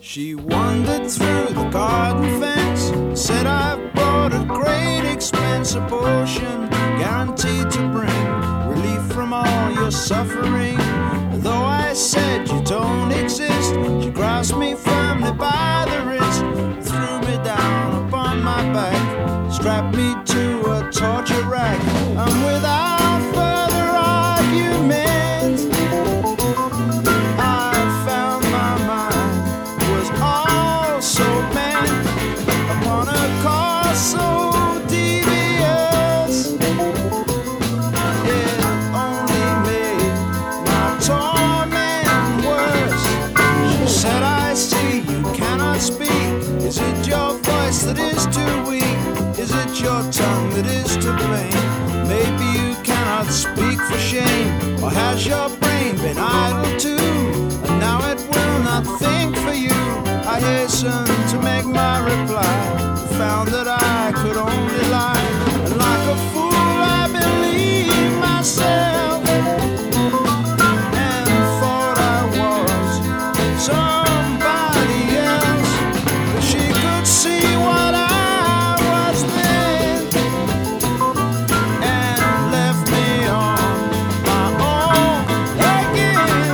She wandered through the garden fence, said I've bought a great expensive potion, guaranteed to bring relief from all your suffering. Though I said you don't exist, she grasped me firmly by the wrist, threw me down upon my back, strapped me to a torture rack, and without further argument, I found my mind was also bent upon a cause so devious. It only made my torment worse. She said, I see you cannot speak. Is it your voice that is too weak? Is it your tongue that is to blame? Maybe you cannot speak for shame, or has your brain been idle too? And now it will not think for you. I hastened to make my reply, found that I could only lie, and like a fool I believed myself, and thought I was somebody else. But she could see what I was then, and left me on my own again.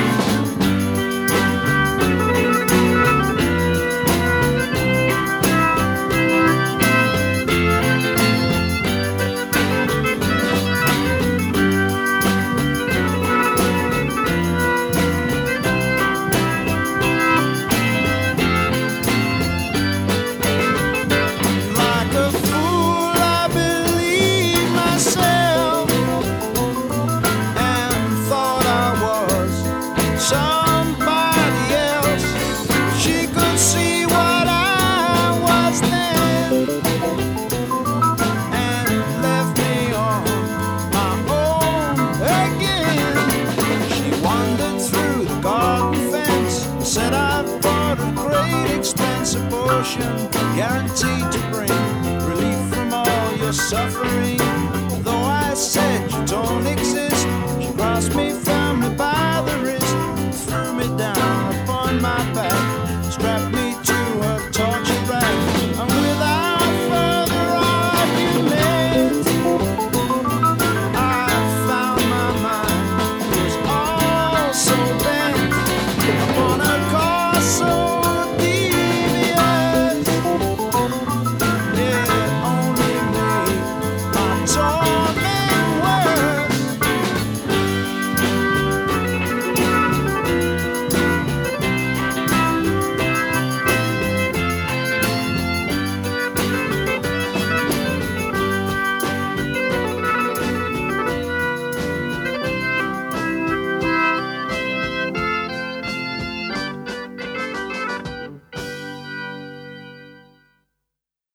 Like a fool I believed myself, and thought I was somebody else. She could see what I was then, and left me on my own again. She wandered through the garden fence, said I've bought a great expensive potion, guaranteed to bring relief from all your suffering.